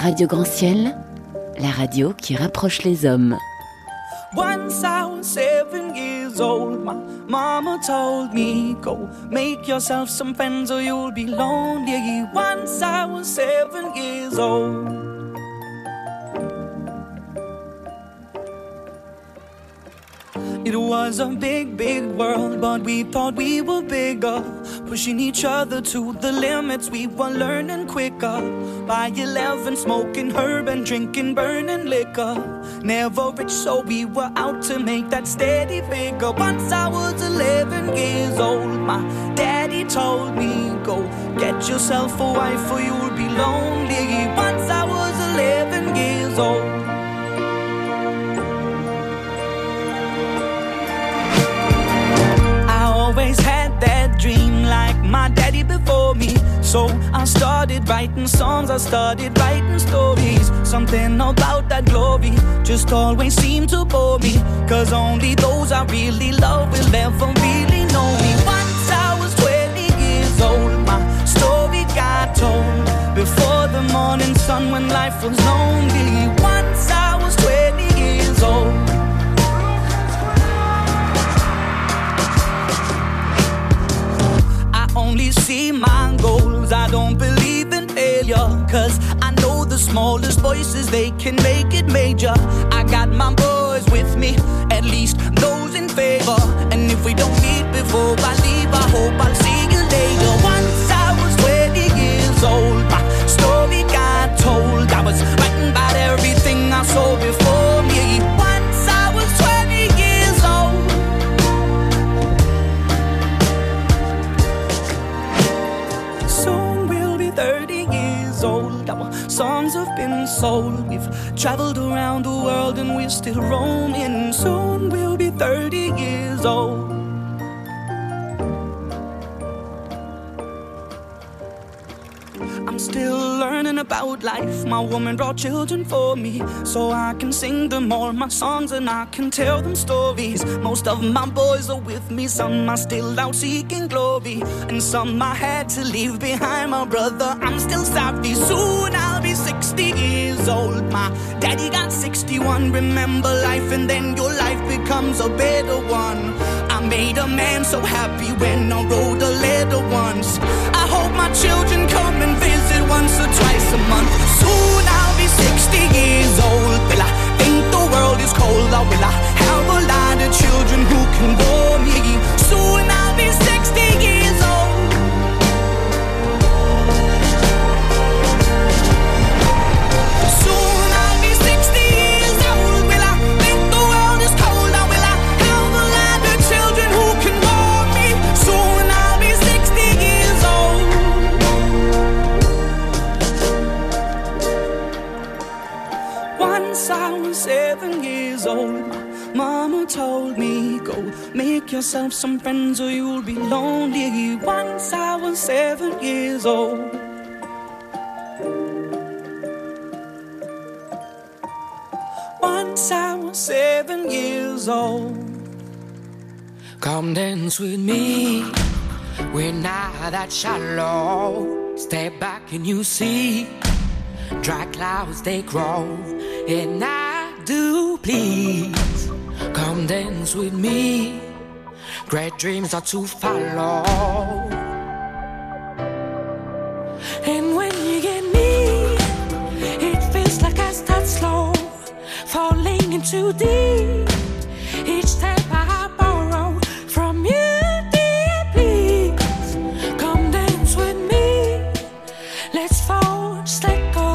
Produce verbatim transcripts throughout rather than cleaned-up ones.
Radio Grand Ciel, la radio qui rapproche les hommes. Once I was seven years old, my mama told me, go make yourself some friends or you'll be lonely. Once I was seven years old. It was a big, big world, but we thought we were bigger, pushing each other to the limits. We were learning quicker. By eleven, smoking herb and drinking burning liquor. Never rich, so we were out to make that steady figure. Once I was eleven years old, my daddy told me, go get yourself a wife or you'll be lonely. Once I was eleven years old. Always had that dream like my daddy before me. So I started writing songs, I started writing stories. Something about that glory just always seemed to bore me, cause only those I really love will ever really know me. Once I was twenty years old, my story got told before the morning sun when life was lonely. Once I was twenty years old. Only see my goals, I don't believe in failure, cause I know the smallest voices, they can make it major. I got my boys with me, at least those in favor. And if we don't meet before I leave, I hope I'll see you later. Once I was twenty years old, my story got told. I was writing about everything I saw before me. Once I was twenty years old. thirty years old, our songs have been sold. We've traveled around the world and we're still roaming. Soon we'll be thirty years old. I'm still learning about life. My woman brought children for me, so I can sing them all my songs and I can tell them stories. Most of my boys are with me, some are still out seeking glory, and some I had to leave behind. My brother, I'm still sorry. Soon I'll be sixty years old. My daddy got sixty-one. Remember life and then your life becomes a better one. I made a man so happy when I wrote a letter once. I hope my children come and visit once or twice a month. Soon I'll be sixty years old. Will I think the world is cold, or will I have a lot of children who can bore me? Soon I'll be sixty years old. Soon I'll be sixty years old. Will I think the world is cold, or will I have a lot of children who can bore me? Soon I'll be sixty years old. Once I was seven years old, my mama told me, go make yourself some friends or you'll be lonely. Once I was seven years old. Once I was seven years old. Come dance with me, we're not that shallow. Step back and you see, dry clouds they grow. And I do please, come dance with me. Great dreams are to follow. And when you get me, it feels like I start slow, falling into deep. Each step I borrow from you, dear, please. Come dance with me, let's fall, just let go.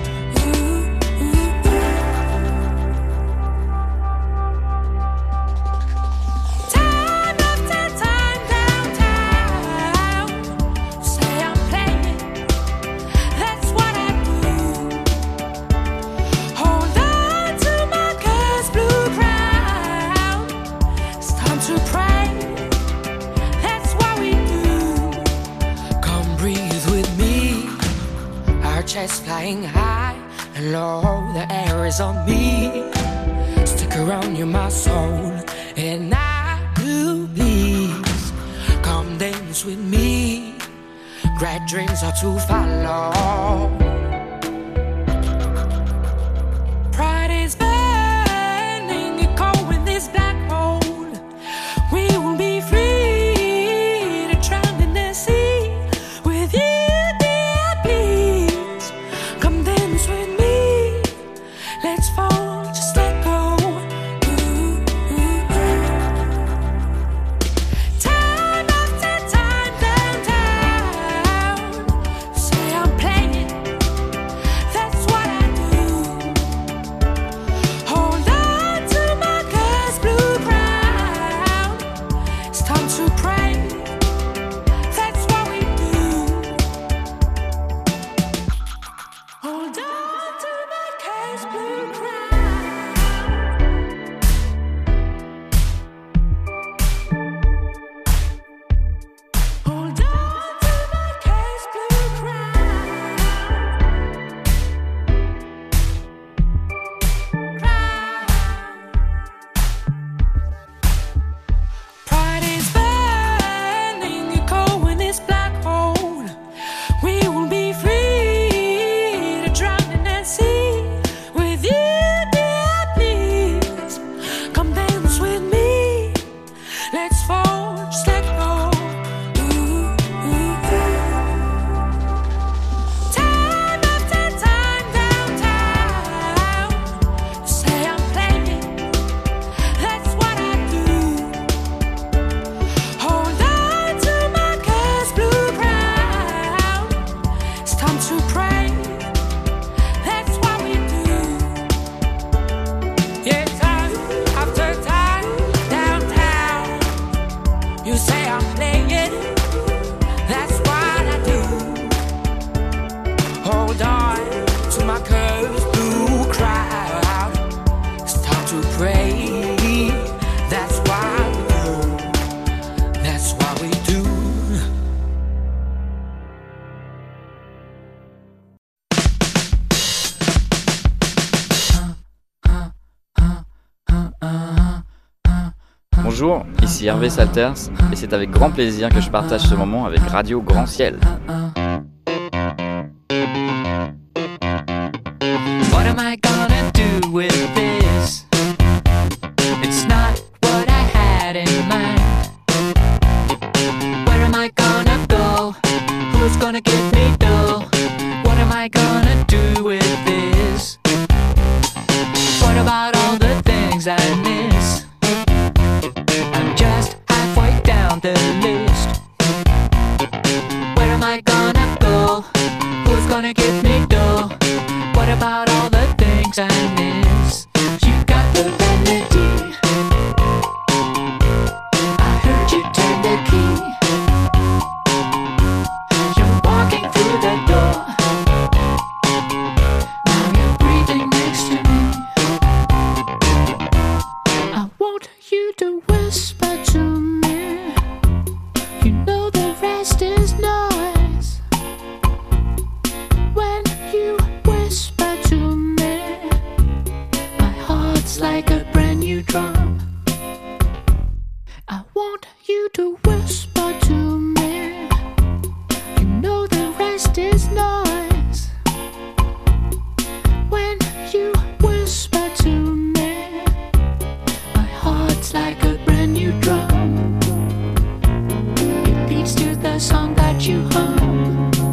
Chest flying high and low, the air is on me. Stick around, you're my soul, and I do please. Come dance with me. Great dreams are to follow. ici Hervé Salters et c'est avec grand plaisir que je partage ce moment avec Radio Grand Ciel. What am I gonna do with this? It's not what I had in mind. Where am I gonna go? Who's gonna give me dough? What am I gonna do with this? What about all the things I miss? I'm just halfway down the list. Where am I gonna go? Who's gonna give me dough? What about all the things I miss? You got the remedy. I heard you turn the key. You're walking through the door. Now you're breathing next to me. I want you to whisper to me. You know the rest is noise. When you whisper to me, my heart's like a brand new drum. I want you to whisper to me. You know the rest is noise. When you whisper to me, my heart's like a brand new drum. It beats to the song that you hum.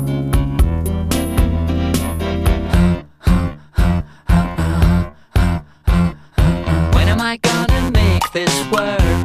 When am I gonna make this work?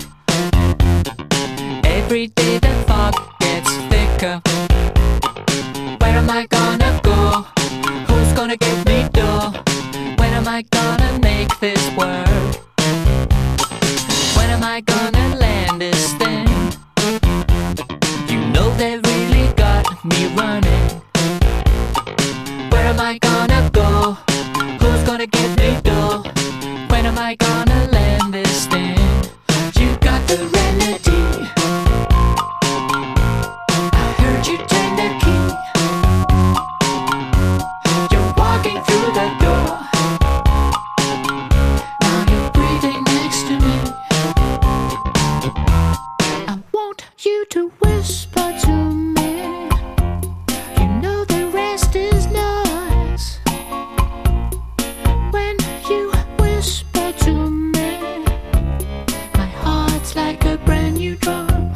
Every day the fog gets thicker. Where am I gonna go? Who's gonna give me dough? When am I gonna make this work? When am I gonna land this thing? You know they really got me running. Where am I gonna go? Who's gonna give me dough? When am I gonna land this thing? You got the remedy. I heard you turn the key. You're walking through the door. Now you're breathing next to me. I want you to whisper to me. You know the rest is noise. When you whisper to me, my heart's like a brand new drum.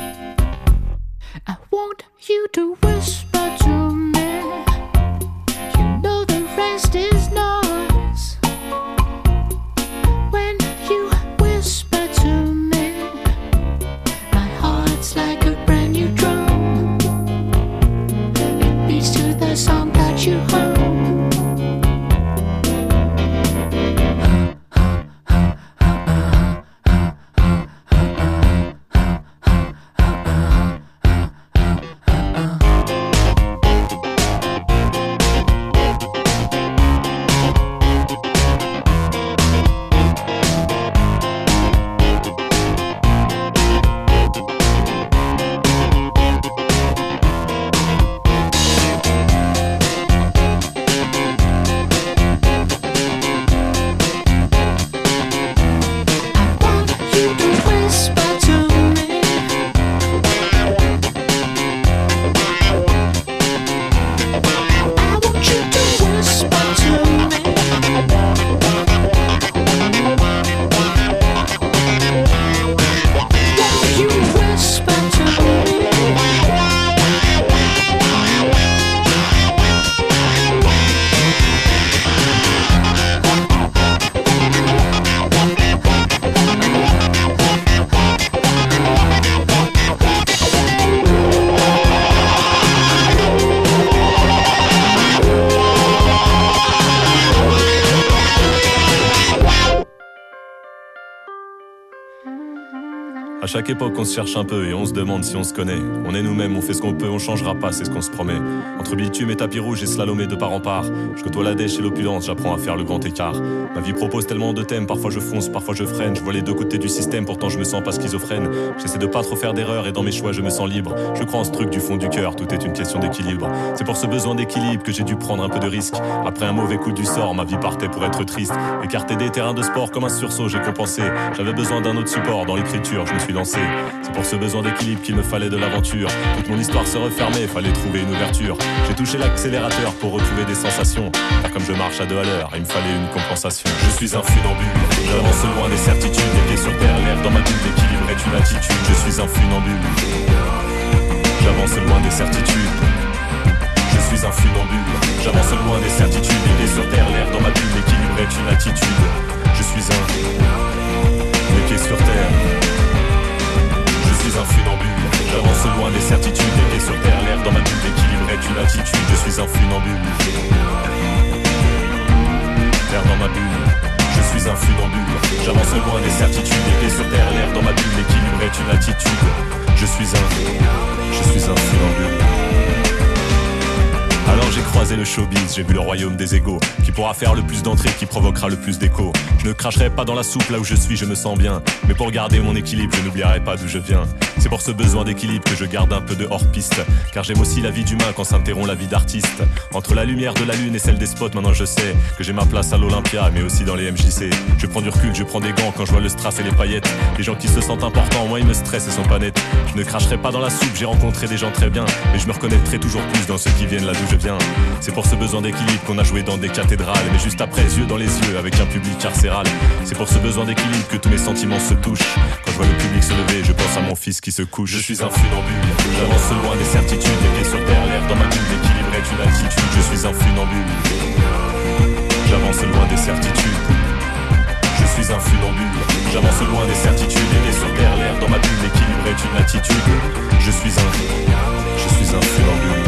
I want you to whisper to me. You know the rest is noise. When you whisper to me, my heart's like a brand new drum. It beats to the song that you hum. À chaque époque, on se cherche un peu et on se demande si on se connaît. On est nous-mêmes, on fait ce qu'on peut, on changera pas, c'est ce qu'on se promet. Entre bitume et tapis rouge et slalomé de part en part, je côtoie la dèche et l'opulence, j'apprends à faire le grand écart. Ma vie propose tellement de thèmes, parfois je fonce, parfois je freine. Je vois les deux côtés du système, pourtant je me sens pas schizophrène. J'essaie de pas trop faire d'erreurs et dans mes choix je me sens libre. Je crois en ce truc du fond du cœur, tout est une question d'équilibre. C'est pour ce besoin d'équilibre que j'ai dû prendre un peu de risque. Après un mauvais coup du sort, ma vie partait pour être triste. Écarté des terrains de sport comme un sursaut, j'ai compensé. J'avais besoin d'un autre support, dans l'écriture, je me suis lancé. C'est pour ce besoin d'équilibre qu'il me fallait de l'aventure. Toute mon histoire se refermait, fallait trouver une ouverture. J'ai touché l'accélérateur pour retrouver des sensations. Car comme je marche à deux à l'heure, il me fallait une compensation. Je suis un funambule, j'avance loin des certitudes. Les pieds sur terre, l'air dans ma bulle, l'équilibre est une attitude. Je suis un funambule, j'avance loin des certitudes. Je suis un funambule, j'avance loin des certitudes. Les pieds sur terre, l'air dans ma bulle, l'équilibre est une attitude. Je suis un, les pieds sur terre. Je suis un funambule, j'avance loin des certitudes. Les pieds sur terre, l'air dans ma bulle, l'équilibre est une attitude. Je suis un funambule, l'air dans ma bulle. Je suis un funambule, j'avance loin des certitudes. Les pieds sur terre, l'air dans ma bulle, l'équilibre est une attitude. Je suis un, je suis un funambule. Alors j'ai croisé le showbiz, j'ai vu le royaume des égaux. Qui pourra faire le plus d'entrées, qui provoquera le plus d'écho. Je ne cracherai pas dans la soupe, là où je suis je me sens bien. Mais pour garder mon équilibre, je n'oublierai pas d'où je viens. C'est pour ce besoin d'équilibre que je garde un peu de hors-piste. Car j'aime aussi la vie d'humain quand s'interrompt la vie d'artiste. Entre la lumière de la lune et celle des spots, maintenant je sais que j'ai ma place à l'Olympia, mais aussi dans les M J C. Je prends du recul, je prends des gants quand je vois le strass et les paillettes. Les gens qui se sentent importants, moi ils me stressent et sont pas nets. Je ne cracherai pas dans la soupe, j'ai rencontré des gens très bien. Mais je me reconnaîtrai toujours plus dans ceux qui viennent là d'où je viens. C'est pour ce besoin d'équilibre qu'on a joué dans des cathédrales. Mais juste après, yeux dans les yeux, avec un public carcéral. C'est pour ce besoin d'équilibre que tous mes sentiments se touchent. Quand je vois le public se lever, je pense à mon fils qui se couche. Je suis un funambule, j'avance loin des certitudes. Les pieds sur terre, l'air dans ma bulle, l'équilibre est une attitude. Je suis un funambule, j'avance loin des certitudes. Je suis un funambule, j'avance loin des certitudes. Les pieds sur terre, l'air dans ma bulle, l'équilibre est une attitude. Je suis un, je suis un funambule.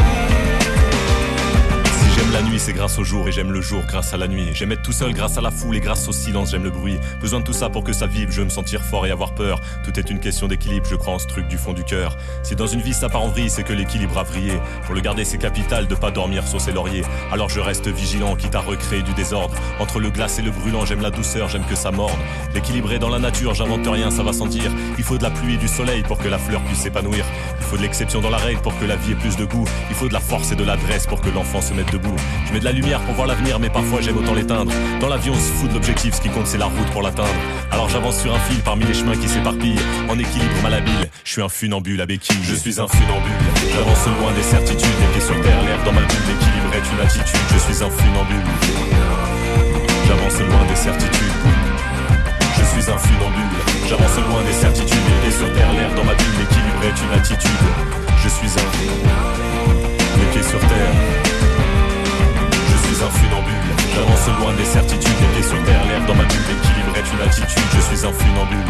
J'aime la nuit, c'est grâce au jour, et j'aime le jour grâce à la nuit. J'aime être tout seul grâce à la foule et grâce au silence, j'aime le bruit. Besoin de tout ça pour que ça vive, je veux me sentir fort et avoir peur. Tout est une question d'équilibre, je crois en ce truc du fond du cœur. Si dans une vie ça part en vrille, c'est que l'équilibre a vrillé. Pour le garder c'est capital de pas dormir sur ses lauriers. Alors je reste vigilant, quitte à recréer du désordre. Entre le glace et le brûlant, j'aime la douceur, j'aime que ça morde. L'équilibre est dans la nature, j'invente rien, ça va sentir. Il faut de la pluie et du soleil pour que la fleur puisse s'épanouir. Il faut de l'exception dans la règle pour que la vie ait plus de goût. Il faut de la force et de l'adresse pour que l'enfant se mette debout. Je mets de la lumière pour voir l'avenir, mais parfois j'aime autant l'éteindre. Dans l'avion on se fout de l'objectif, ce qui compte c'est la route pour l'atteindre. Alors j'avance sur un fil parmi les chemins qui s'éparpillent. En équilibre malhabile, je suis un funambule à béquille. Je suis un funambule, j'avance loin des certitudes. Les pieds sur terre, l'air dans ma bulle, l'équilibre est une attitude. Je suis un funambule, j'avance loin des certitudes. Je suis un funambule, j'avance loin des certitudes. Les pieds sur terre, l'air dans ma bulle, l'équilibre est une attitude. Je suis un, les pieds sur terre. Je suis un funambule, j'avance loin des certitudes. Les pieds sur terre, l'air dans ma bulle, l'équilibre est une attitude. Je suis un funambule,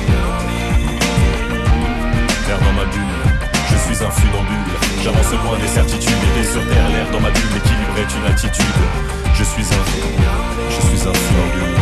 l'air dans ma bulle. Je suis un funambule, j'avance loin des certitudes. Les pieds sur terre, l'air dans ma bulle, l'équilibre est une attitude. Je suis un, je suis un funambule.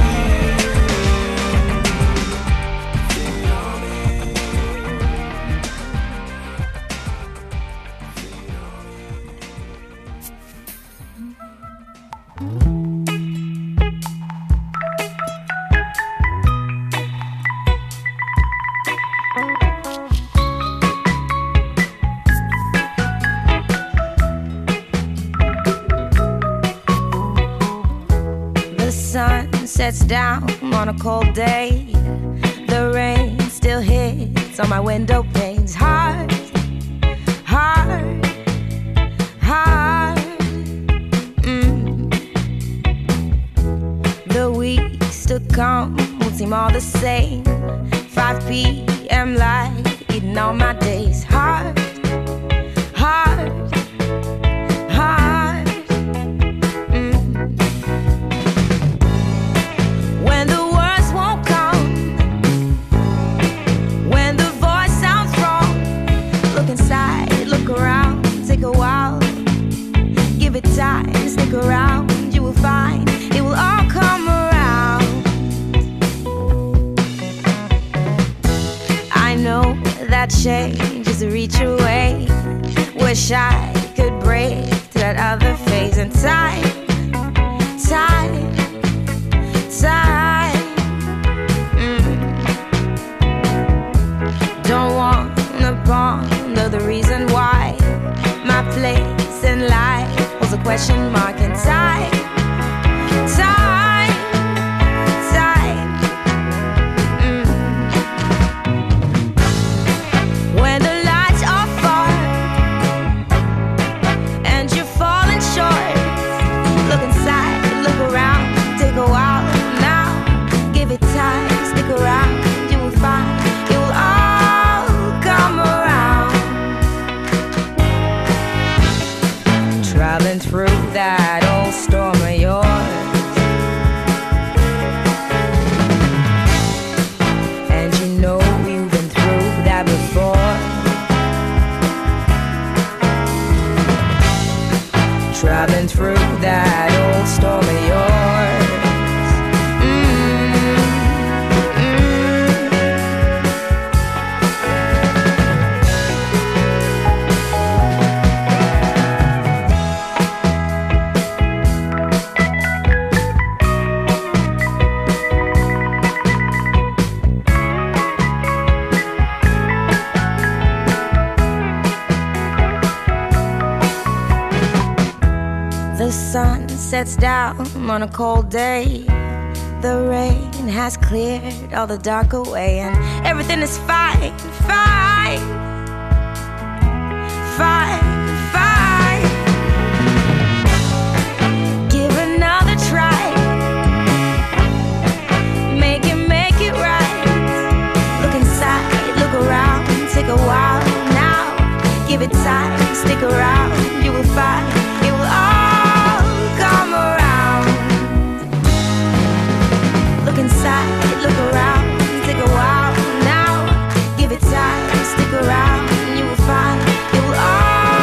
Sets down on a cold day. The rain still hits on my window panes. Hard, hard, hard. Mm. The weeks to come will seem all the same. five p.m. light eating all my days. Hard, hard, hard. Time, stick around, you will find it will all come around. I know that change is a reach away. Wish I could break to that other phase in time, time, time. Mm. Don't wanna ponder the reason why my place in life a question mark in time, time, time. Mm. traveling through that old storm of yours. And you know you've been through that before. Traveling through that old storm of yours. The sun sets down on a cold day. The rain has cleared all the dark away, and everything is fine, fine, fine, fine. Give another try. Make it, make it right. Look inside, look around, take a while now. Give it time, stick around. You will find it will all come around. Look inside, look around, take a while now. Give it time, stick around, you will find it will all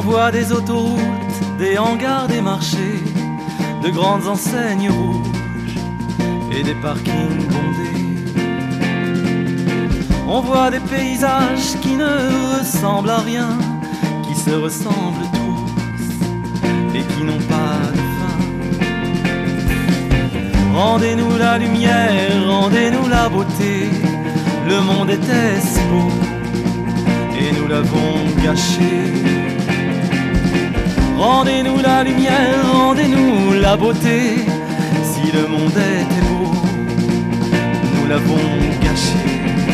voit des autoroutes, des hangars, des marchés, de grandes enseignes rouges et des parkings bondés. On voit des paysages qui ne ressemblent à rien, qui se ressemblent tous et qui n'ont pas de fin. Rendez-nous la lumière, rendez-nous la beauté. Le monde était si beau et nous l'avons gâché. Rendez-nous la lumière, rendez-nous la beauté. Si le monde était beau, nous l'avons gâché.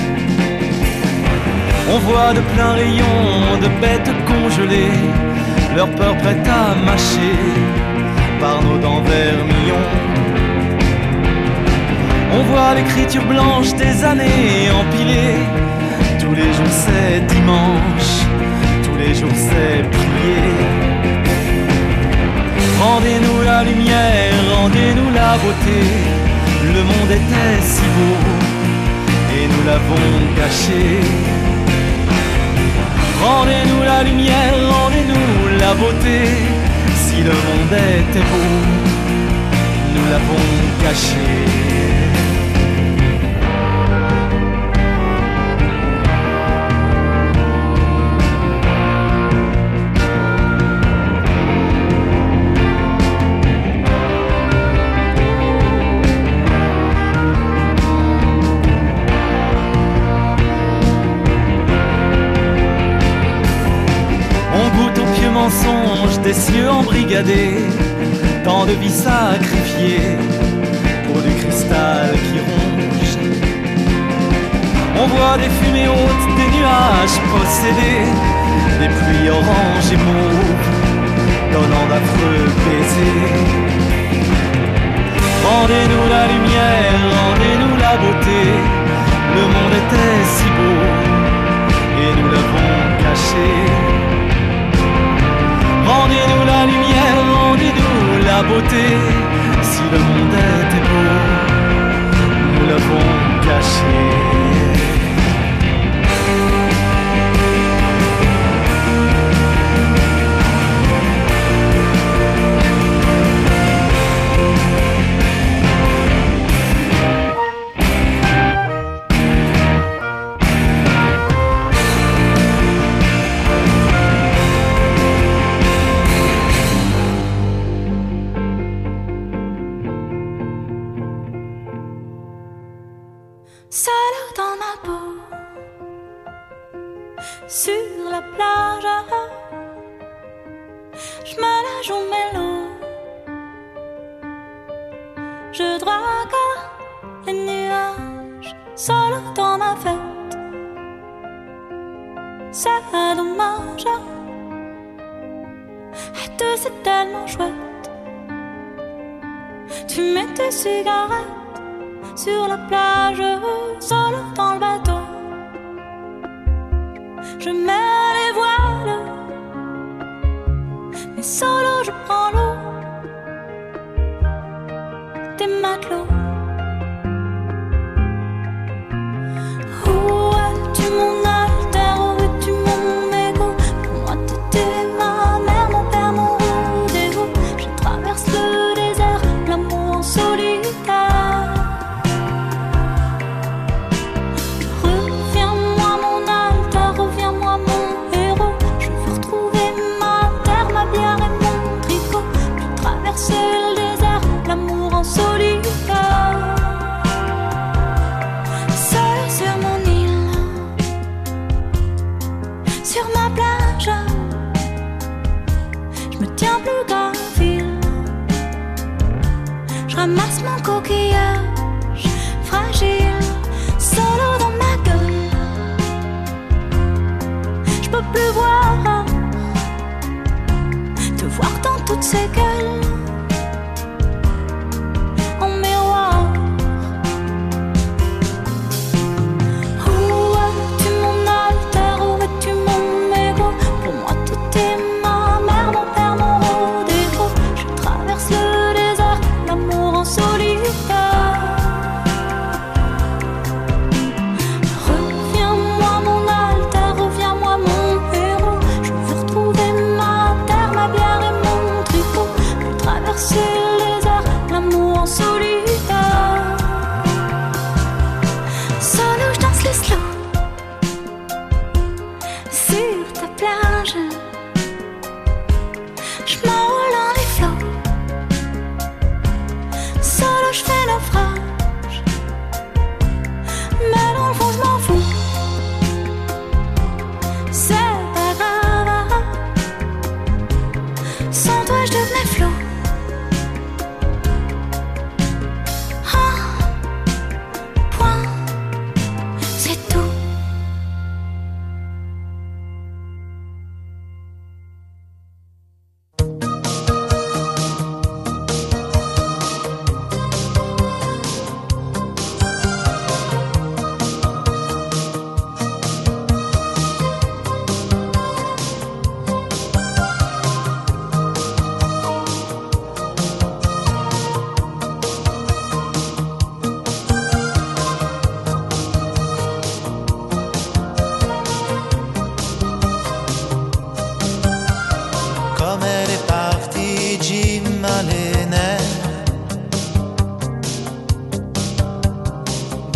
On voit de pleins rayons de bêtes congelées, leur peur prête à mâcher par nos dents vermillons. On voit l'écriture blanche des années empilées. Tous les jours c'est dimanche, tous les jours c'est prier. Rendez-nous la lumière, rendez-nous la beauté. Le monde était si beau et nous l'avons gâché. Rendez-nous la lumière, rendez-nous la beauté. Si le monde était beau, nous l'avons gâché. Mensonges des cieux embrigadés, tant de vies sacrifiées pour du cristal qui ronge. On voit des fumées hautes, des nuages possédés, des pluies oranges et mauves, donnant d'affreux baisers. Rendez-nous la lumière, rendez-nous la beauté. Le monde était si beau et nous l'avons caché. Rendez-nous la lumière, rendez-nous la beauté. Si le monde était beau, nous l'avons caché. Seule dans ma peau, sur la plage, je me la joue mélo. Je drague les nuages, seule dans ma fête. C'est dommage, être c'est tellement chouette. Tu mets tes cigarettes sur la plage, seul dans le bateau. Je mets les voiles, mais solo je prends l'eau des matelots. Où es-tu mon alter, où es-tu mon égo? Pour moi t'étais ma mère, mon père, mon rendez-vous. Je traverse le désert, l'amour en solitaire. Reviens-moi mon alter, reviens-moi mon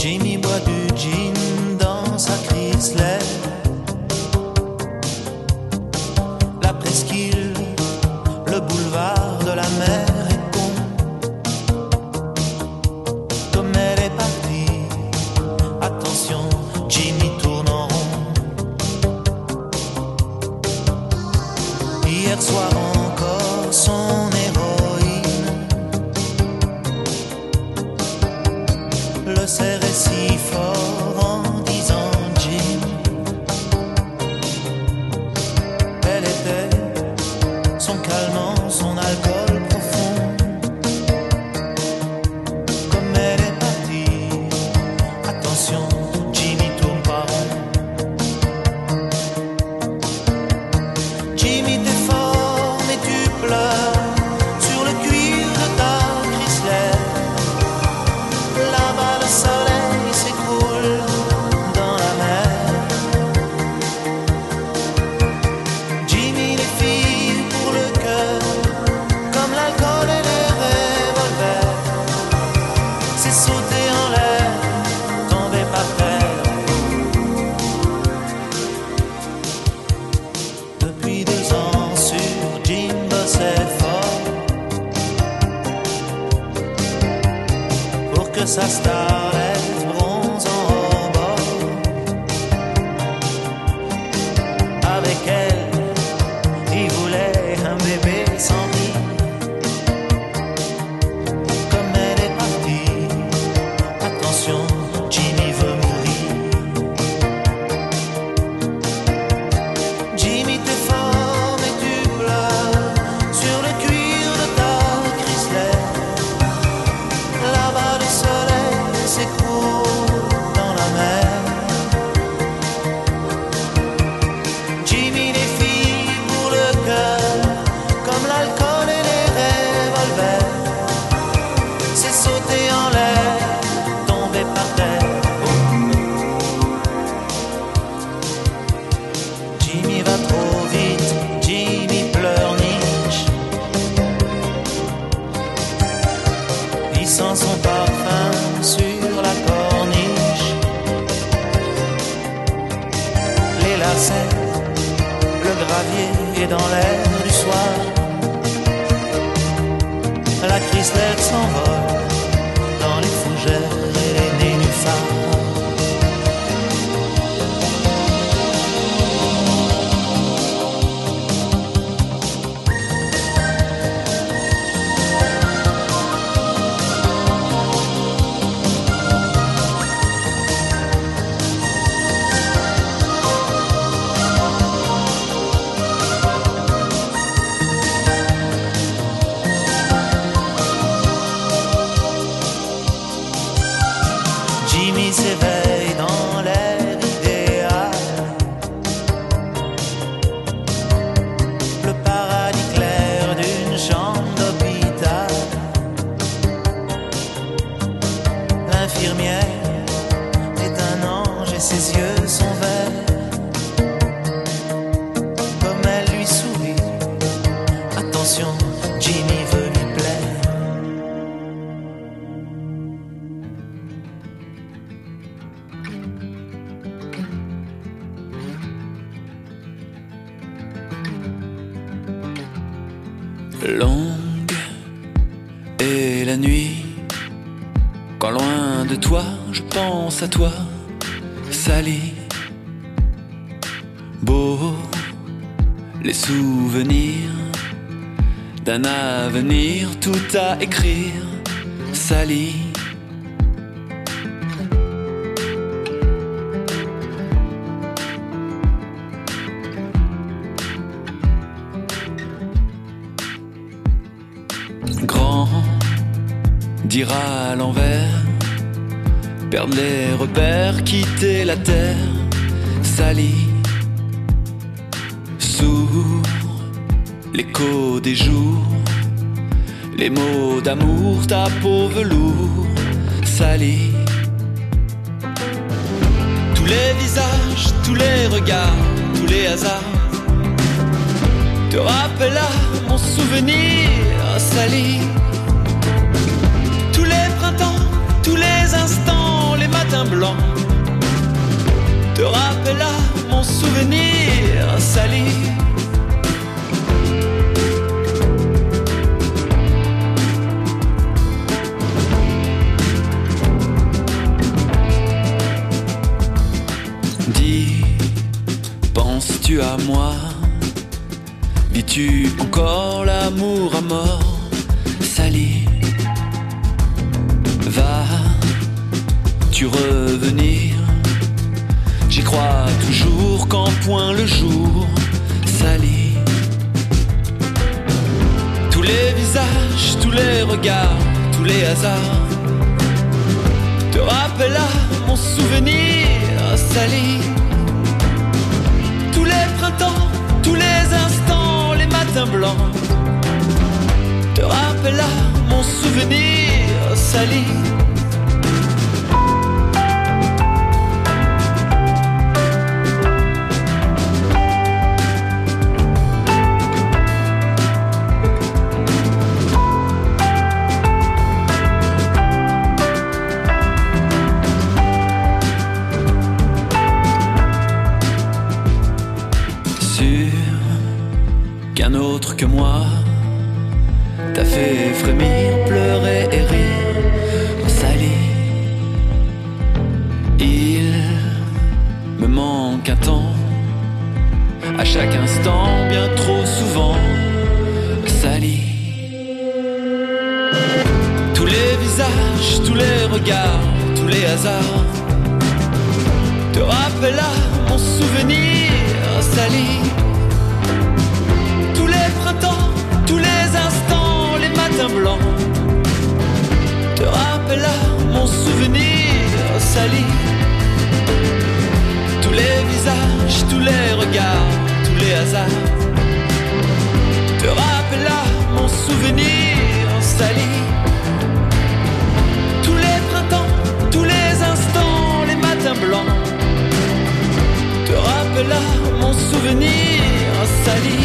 Jimmy boit du gin dans sa Chrysler. La presqu'île, le boulevard de la mer est con. Comme elle est partie, attention, Jimmy tourne en rond. Hier soir encore, son héroïne le serrait si fort en disant Jim. Elle était son calmant, son alcool profond. Comme elle est partie, attention, Jimmy tourne pas rond. Jimmy t'es fort mais tu pleures sur le cuir de ta Chrysler. Là-bas le soleil s'écroule dans la mer. Jimmy les filles pour le cœur, comme l'alcool et les revolvers. C'est sauter en l'air, tomber par terre. Depuis deux ans sur Jim bossait fort pour que sa starlette bronze en rebord. Avec elle, il voulait un bébé sans vie. Comme elle est partie, attention, Jimmy veut mourir. Jimmy t'es fort mais tu pleures sur le cuir de ta Chrysler. Là-bas le soleil s'écroule dans la mer. Jimmy les filles pour le cœur, comme l'alcool et les revolvers. C'est sauter en l'air, tomber par terre. Jimmy va trop vite, Jimmy pleurniche. Il sent son parfum sur la corniche. Les lacets, le gravier est dans l'air du soir. La Chrysler s'envole dans les fougères et les nénuphars. Jimmy s'éveille dans l'air idéal. Le paradis clair d'une chambre d'hôpital. L'infirmière est un ange et ses yeux sont verts. Comme elle lui sourit, attention, Jimmy veut lui plaire. Longue est la nuit, quand loin de toi je pense à toi, Sally. Beau les souvenirs d'un avenir, tout à écrire, Sally. Grand, dire à l'envers, perdre les repères, quitter la terre, Sally. Sourd, l'écho des jours, les mots d'amour, ta peau velours, Sally. Tous les visages, tous les regards, tous les hasards te rappellent à mon souvenir, Sally. Tous les printemps, tous les instants, les matins blanc te rappela mon souvenir sali. Dis, penses-tu à moi? Vis-tu encore l'amour à mort sali? Vas-tu revenir? J'y crois toujours quand point le jour s'allie. Tous les visages, tous les regards, tous les hasards te rappela mon souvenir sali. Tous les printemps, tous les instants, les matins blancs te rappela mon souvenir sali. Qu'un autre que moi t'a fait frémir, pleurer et rire sali. Il me manque un temps, à chaque instant, bien trop souvent sali. Tous les visages, tous les regards, tous les hasards te rappela mon souvenir sali. Tous les instants, les matins blancs te rappela mon souvenir sali. Tous les visages, tous les regards, tous les hasards te rappela mon souvenir sali. Tous les printemps, tous les instants, les matins blancs te rappela mon souvenir sali.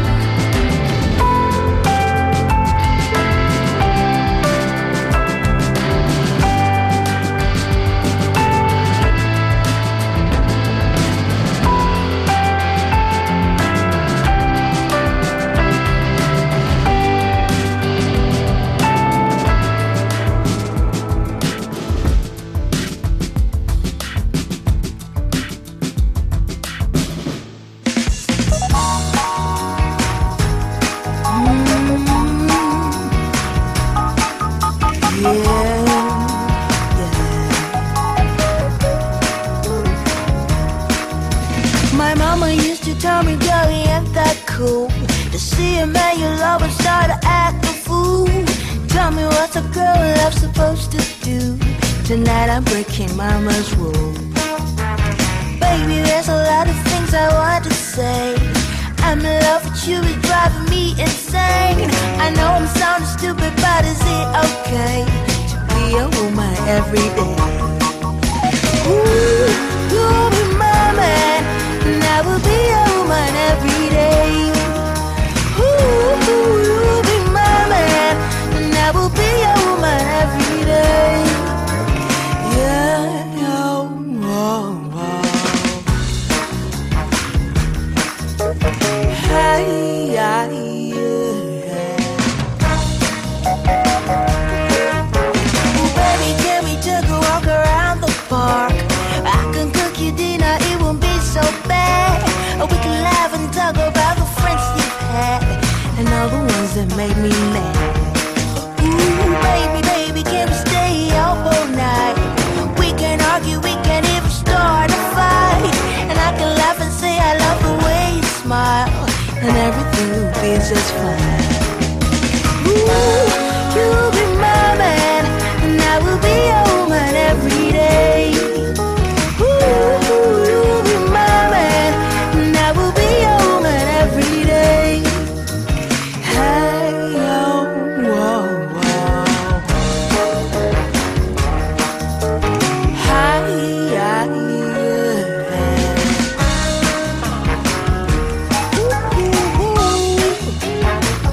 Tonight I'm breaking mama's rule. Baby, there's a lot of things I want to say. I'm in love with you, it's driving me insane. I know I'm sounding stupid, but is it okay to be a woman every day? Ooh, you'll be my man, and I will be a woman every day. Ooh, you'll be my man, and I will be a woman every day. Yeah, oh, oh, oh. Hey, yeah, yeah. Well, baby, can we take a walk around the park? I can cook you dinner, it won't be so bad. We can laugh and talk about the friends you've had and all the ones that made me mad. Ooh, baby, baby, can we stay up all night? We can argue, we can even start a fight, and I can laugh and say I love the way you smile, and everything will be just fine. Ooh, you'll be my man, and I will be a woman every day. Ooh, you'll be my man, and I will be a woman every day. Hey, oh, whoa, whoa. Hi, hi, yeah.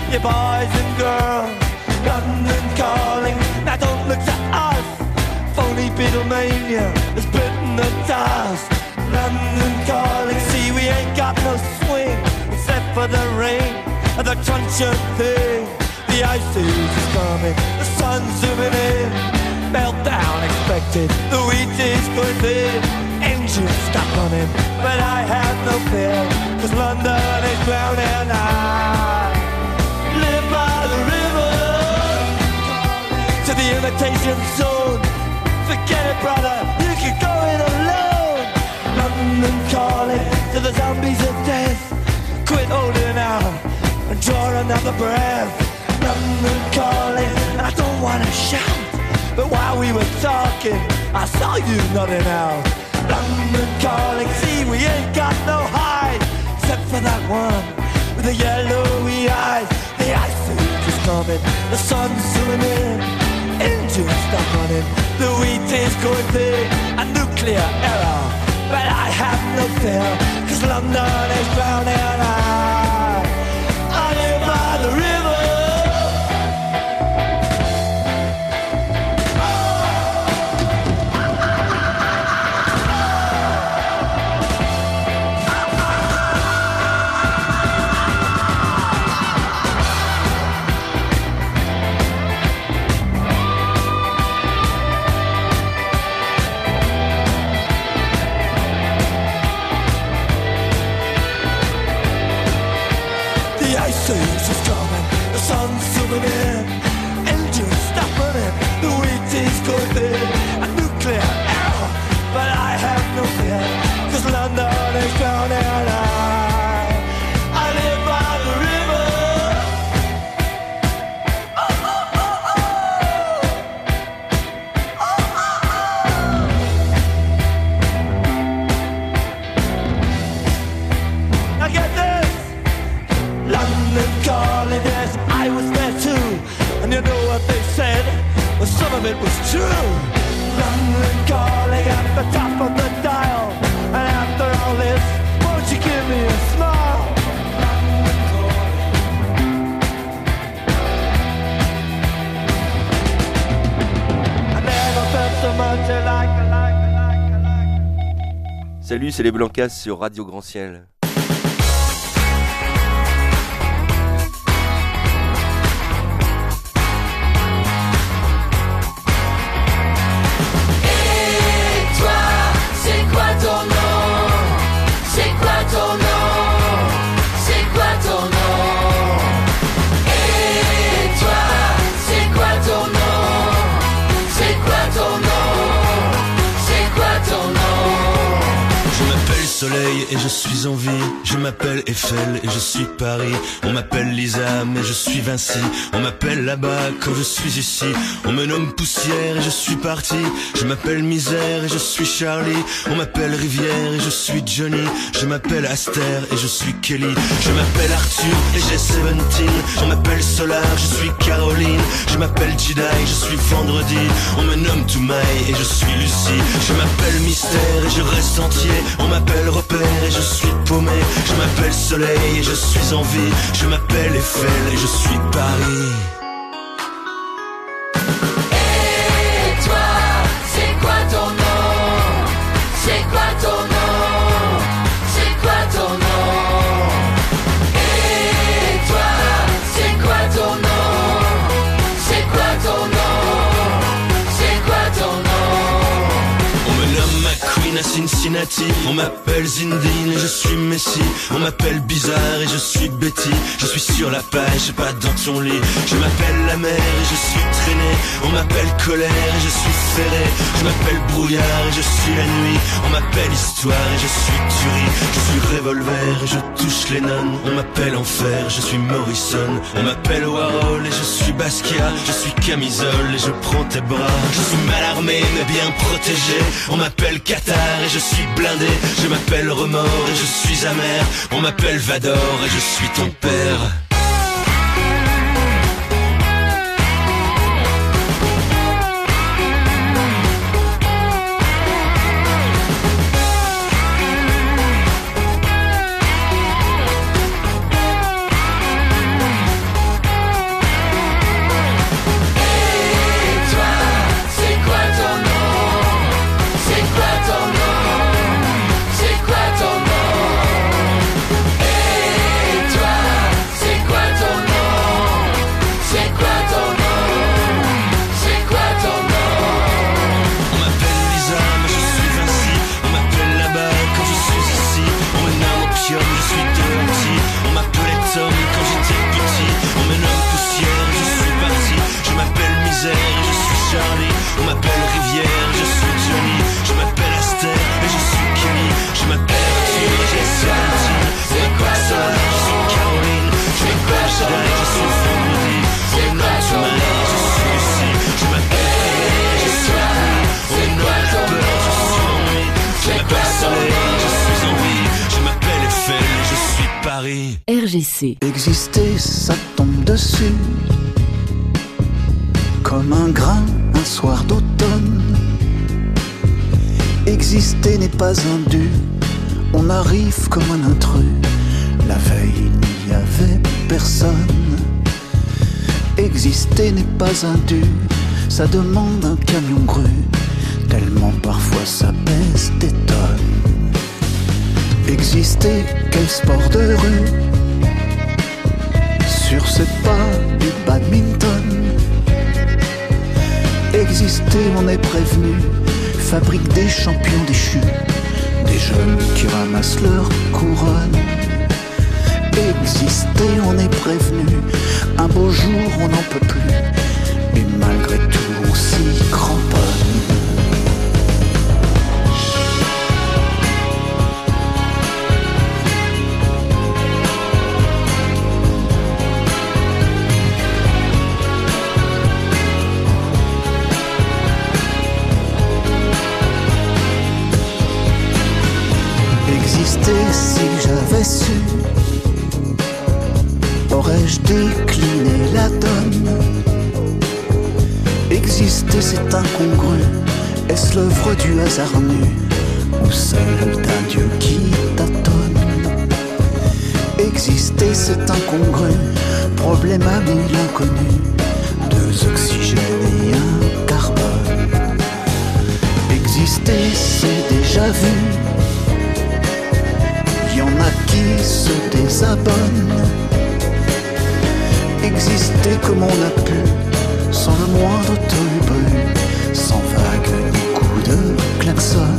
you boys and girls. London calling, now don't look to us. Phony Beatlemania has bitten the dust. London calling, see we ain't got no swing except for the rain and the truncheon thing. The ice age is coming, the sun's zooming in. Meltdown expected, the wheat is going thin. Engines stop running, but I have no fear, cause London is drowning. I live by the river, to the imitation zone. Forget it, brother, you can go it alone. London calling to the zombies of death. Quit holding out and draw another breath. London calling, and I don't wanna shout, but while we were talking, I saw you nodding out. London calling, see we ain't got no hide, except for that one with the yellowy eyes. The ice age is coming, the sun's zooming in. Engines stop running, the wheat is going thin. A nuclear error, but I have no fear, cause London is drowning. I, I live by the river. Salut, c'est les Blancas sur Radio Grand Ciel. Soleil et je suis en vie, je m'appelle Eiffel et je suis Paris. On m'appelle Lisa mais je suis Vinci. On m'appelle là-bas quand je suis ici. On me nomme Poussière et je suis parti. Je m'appelle Misère et je suis Charlie. On m'appelle Rivière et je suis Johnny. Je m'appelle Aster et je suis Kelly. Je m'appelle Arthur et j'ai Seventeen. On m'appelle Solar, je suis Caroline. Je m'appelle Jedi, je suis Vendredi. On me nomme Toumaï et je suis Lucie. Je m'appelle Mystère et je reste entier. On m'appelle Repère et je suis paumé. Je m'appelle Soleil et je suis en vie. Je m'appelle Eiffel et je suis Paris. Et toi, c'est quoi ton nom? C'est quoi ton nom? C'est quoi ton nom? Et toi, c'est quoi ton nom? C'est quoi ton nom? C'est quoi ton nom? On me nomme McQueen à Cincinnati. On m'appelle Zindine et je suis Messi. On m'appelle Bizarre et je suis Betty. Je suis sur la page, pas dans ton lit. Je m'appelle la mer et je suis traîné. On m'appelle Colère et je suis ferré. Je m'appelle Brouillard et je suis la nuit. On m'appelle Histoire et je suis Tuerie. Je suis Revolver et je touche les nonnes. On m'appelle Enfer, je suis Morrison. On m'appelle Warhol et je suis Basquiat. Je suis Camisole et je prends tes bras. Je suis mal armé mais bien protégé. On m'appelle Qatar et je suis blindé. Je m'appelle Remords et je suis amer. On m'appelle Vador et je suis ton père. Paris. R G C. Exister, ça tombe dessus comme un grain un soir d'automne. Exister n'est pas un dû, on arrive comme un intrus. La veille il n'y avait personne. Exister n'est pas un dû, ça demande un camion grue, tellement parfois ça pèse des tonnes. Exister, quel sport de rue, sur ses pas du badminton. Exister, on est prévenu, fabrique des champions déchus, des jeunes qui ramassent leur couronne. Exister, on est prévenu, un beau jour on n'en peut plus, et malgré tout on s'y cramponne. Exister, si j'avais su, aurais-je décliné la donne. Exister c'est incongru, est-ce l'œuvre du hasard nu ou celle d'un dieu qui tâtonne? Exister c'est incongru, problème à mille inconnus, deux oxygènes et un carbone. Exister c'est déjà vu, y en a qui se désabonnent. Exister comme on a pu, sans le moindre tohu-bohu, sans vague ni coup de klaxon.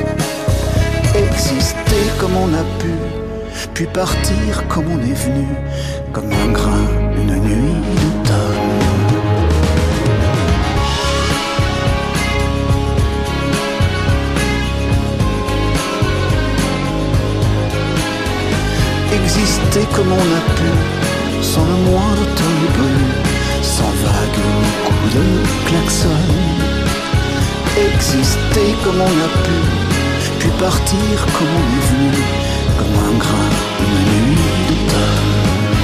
Exister comme on a pu, puis partir comme on est venu, comme un grain, une nuit d'automne. Exister comme on a pu, sans le moindre tohu-bohu, sans vague ni coup de klaxon. Exister comme on a pu, puis partir comme on est venu, comme un grain, une nuit d'automne.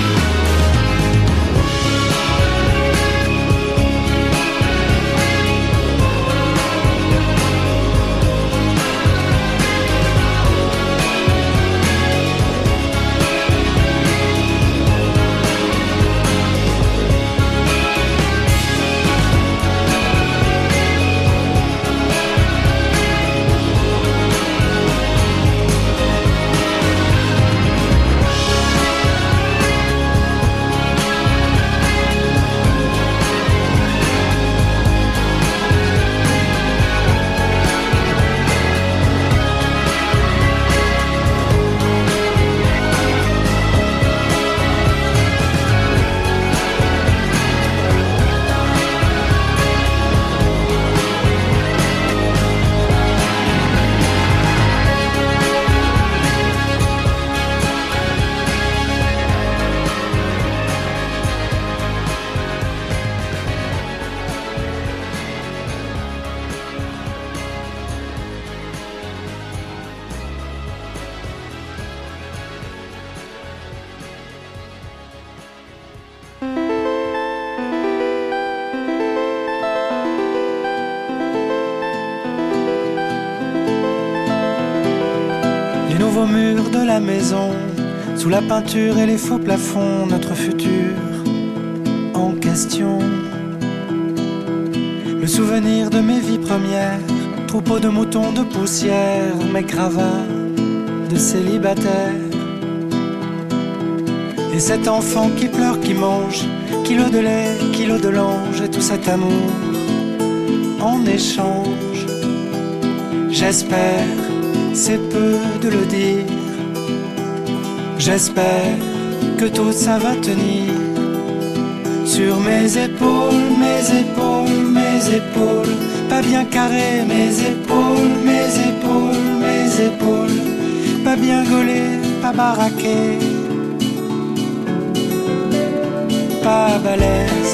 Aux murs de la maison, sous la peinture et les faux plafonds, notre futur en question. Le souvenir de mes vies premières, troupeau de moutons de poussière, mes gravats de célibataire. Et cet enfant qui pleure, qui mange, kilo de lait, kilo de l'ange, et tout cet amour en échange. J'espère, c'est peu de le dire, j'espère que tout ça va tenir sur mes épaules, mes épaules, mes épaules, pas bien carrées, mes épaules, mes épaules, mes épaules, pas bien gaulées, pas baraquées, pas balèzes.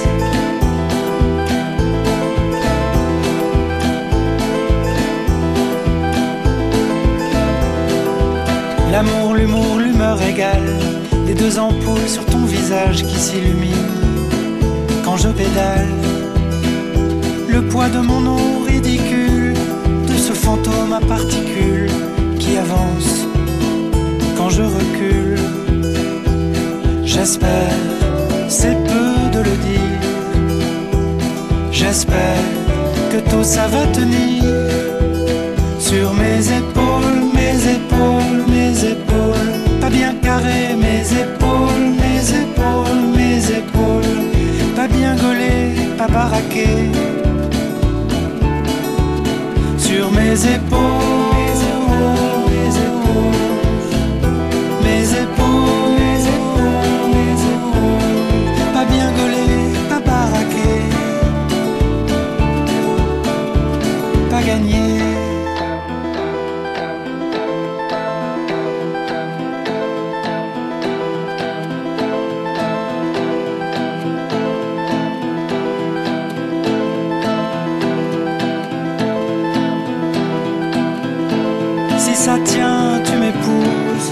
L'amour, l'humour, l'humeur égale, deux ampoules sur ton visage qui s'illumine quand je pédale. Le poids de mon nom ridicule, de ce fantôme à particules qui avance quand je recule. J'espère, c'est peu de le dire, j'espère que tout ça va tenir sur mes épaules, mes épaules, mes épaules, pas bien carré, mes épaules, mes épaules, mes épaules, pas bien gaulé, pas baraqué, sur mes épaules, mes épaules, mes épaules, mes épaules, mes épaules, mes épaules, pas bien gaulé, pas baraqué, pas gagné. Ça tient, tu m'épouses.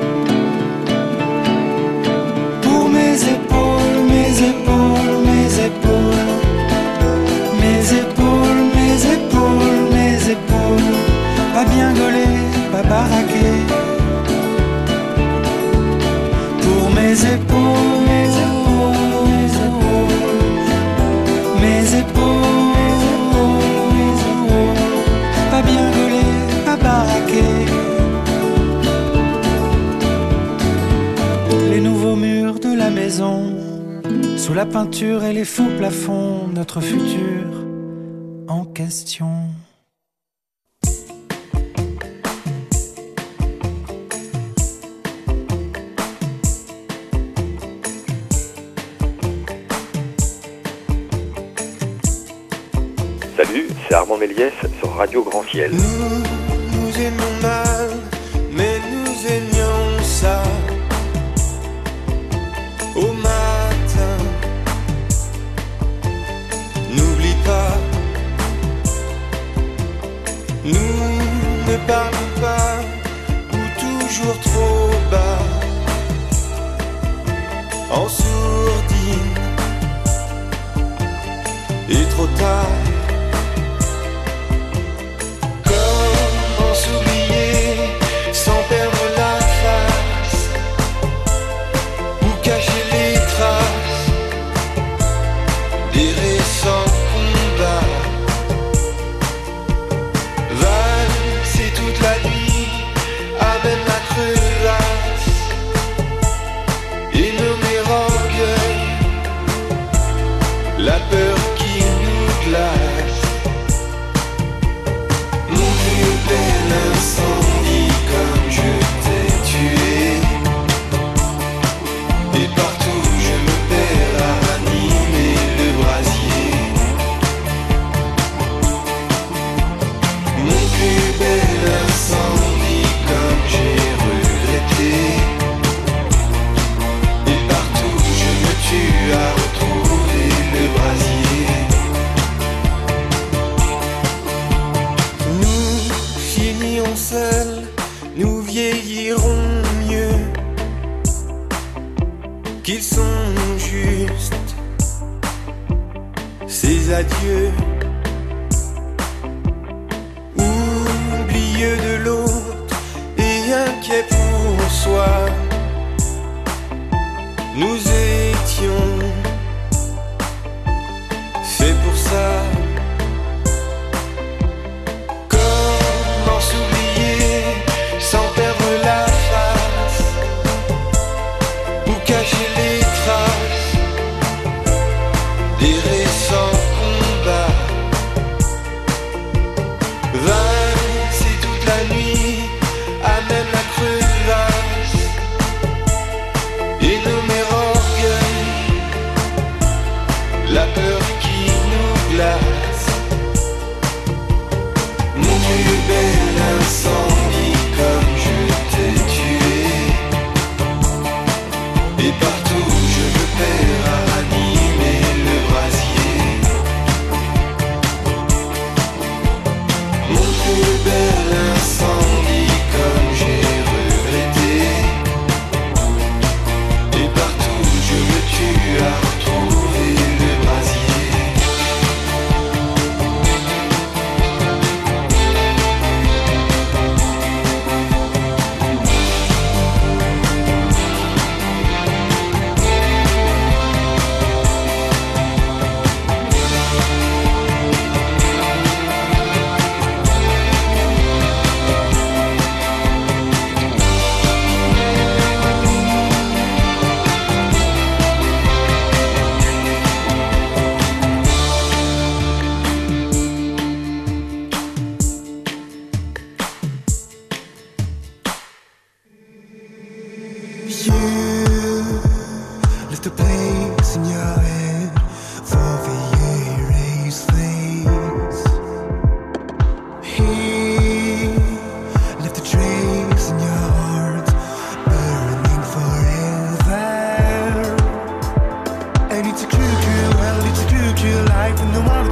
Pour mes épaules, mes épaules, mes épaules, mes épaules, mes épaules, mes épaules, pas bien gaulé, pas baraqué. Pour mes épaules, mes épaules, mes épaules, mes épaules, mes épaules, pas bien gaulé, pas baraqué. Les nouveaux murs de la maison, sous la peinture et les faux plafonds, notre futur en question. Salut, c'est Armand Méliès sur Radio Grand Ciel. Nous, nous aimons mal, mais nous aimions ça. Au matin, n'oublie pas, nous ne parlons pas, ou toujours trop bas, en sourdine, et trop tard. Comment s'oublier sans perdre la face, ou cacher les traces des récents combats. Valser toute la nuit à même la crevasse et nommer orgueil la peur qui nous glace. Mon plus bel incendie, comme je t'ai tué, et partout je me perds à ranimer le brasier. Mon plus bel incendie, comme j'ai regretté, et partout je me tue à retrouver le brasier. Nous finirons seuls, nous vieillirons mieux, qu'ils sont justes, ces adieux. Oublieux de l'autre et inquiet pour soi, nous étions faits pour ça. Comment s'oublier sans perdre la face, ou cacher les traces des récents combats. Valser toute la nuit à même la crevasse et nommer orgueil la peur qui nous glace. Mon plus bel incendie, comme je t'ai tué, et partout je me perds à ranimer le brasier. Mon plus bel incendie, comme j'ai regretté, nous